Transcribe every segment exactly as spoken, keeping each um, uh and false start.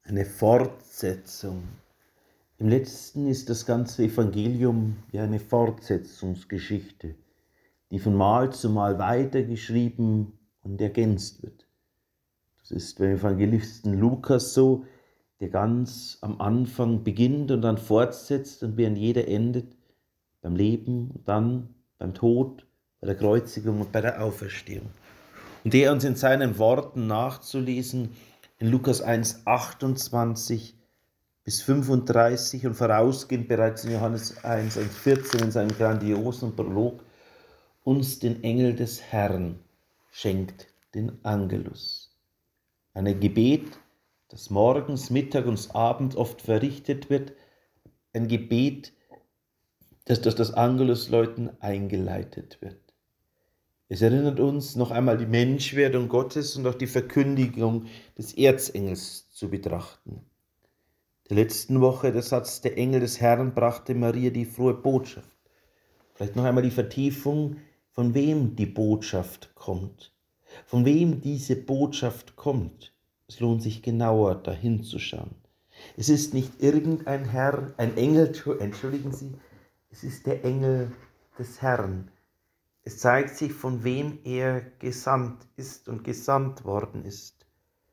eine Fortsetzung. Im letzten ist das ganze Evangelium ja eine Fortsetzungsgeschichte, die von Mal zu Mal weitergeschrieben und ergänzt wird. Das ist beim Evangelisten Lukas so, der ganz am Anfang beginnt und dann fortsetzt und während jeder endet, beim Leben und dann beim Tod, bei der Kreuzigung und bei der Auferstehung. Und der uns in seinen Worten nachzulesen in Lukas eins, achtundzwanzig bis fünfunddreißig und vorausgehend bereits in Johannes eins, vierzehn in seinem grandiosen Prolog uns den Engel des Herrn schenkt, den Angelus. Ein Gebet, das morgens, Mittag und Abend oft verrichtet wird, ein Gebet, das durch das Angelusläuten eingeleitet wird. Es erinnert uns noch einmal die Menschwerdung Gottes und auch die Verkündigung des Erzengels zu betrachten. Der letzten Woche der Satz, der Engel des Herrn brachte Maria die frohe Botschaft. Vielleicht noch einmal die Vertiefung, von wem die Botschaft kommt. Von wem diese Botschaft kommt. Es lohnt sich genauer dahin zu schauen. Es ist nicht irgendein Herr, ein Engel, entschuldigen Sie, es ist der Engel des Herrn. Es zeigt sich, von wem er gesandt ist und gesandt worden ist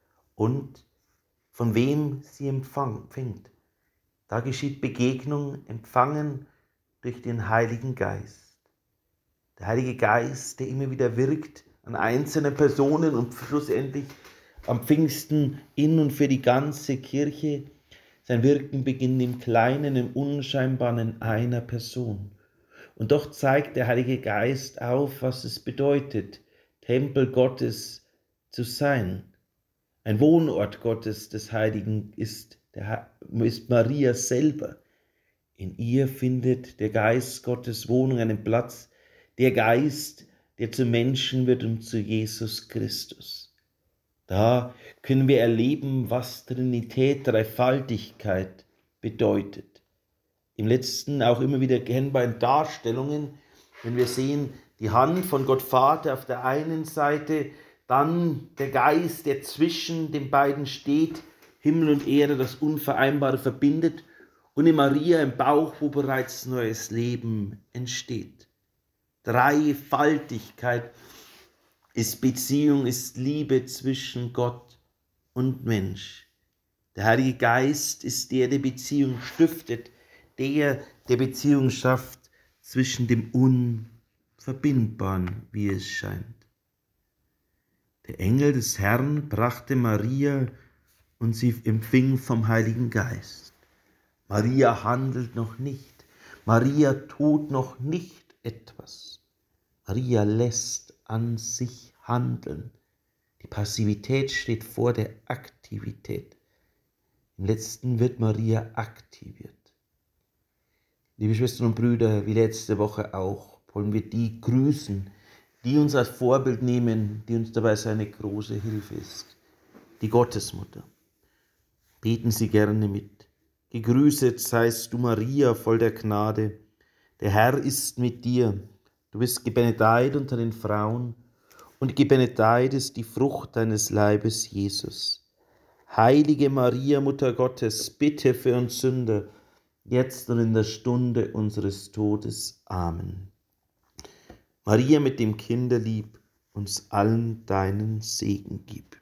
und von wem sie empfängt. Da geschieht Begegnung, empfangen durch den Heiligen Geist. Der Heilige Geist, der immer wieder wirkt an einzelnen Personen und schlussendlich am Pfingsten in und für die ganze Kirche. Sein Wirken beginnt im Kleinen, im Unscheinbaren in einer Person. Und doch zeigt der Heilige Geist auf, was es bedeutet, Tempel Gottes zu sein. Ein Wohnort Gottes des Heiligen ist, der, ist Maria selber. In ihr findet der Geist Gottes Wohnung, einen Platz, der Geist, der zum Menschen wird und zu Jesus Christus. Da können wir erleben, was Trinität, Dreifaltigkeit bedeutet. Im letzten auch immer wieder erkennbar in Darstellungen, wenn wir sehen, die Hand von Gott Vater auf der einen Seite, dann der Geist, der zwischen den beiden steht, Himmel und Erde, das Unvereinbare verbindet, und in Maria im Bauch, wo bereits neues Leben entsteht. Dreifaltigkeit ist Beziehung, ist Liebe zwischen Gott und Mensch. Der Heilige Geist ist der, der Beziehung stiftet, der, der Beziehung schafft zwischen dem Unverbindbaren, wie es scheint. Der Engel des Herrn brachte Maria und sie empfing vom Heiligen Geist. Maria handelt noch nicht. Maria tut noch nicht etwas. Maria lässt an sich handeln. Die Passivität steht vor der Aktivität. Im letzten wird Maria aktiviert. Liebe Schwestern und Brüder, wie letzte Woche auch, wollen wir die grüßen, die uns als Vorbild nehmen, die uns dabei seine große Hilfe ist. Die Gottesmutter. Beten Sie gerne mit. Gegrüßet seist du, Maria, voll der Gnade. Der Herr ist mit dir. Du bist gebenedeit unter den Frauen und gebenedeit ist die Frucht deines Leibes, Jesus. Heilige Maria, Mutter Gottes, bitte für uns Sünder, jetzt und in der Stunde unseres Todes. Amen. Maria mit dem Kinderlieb, uns allen deinen Segen gib.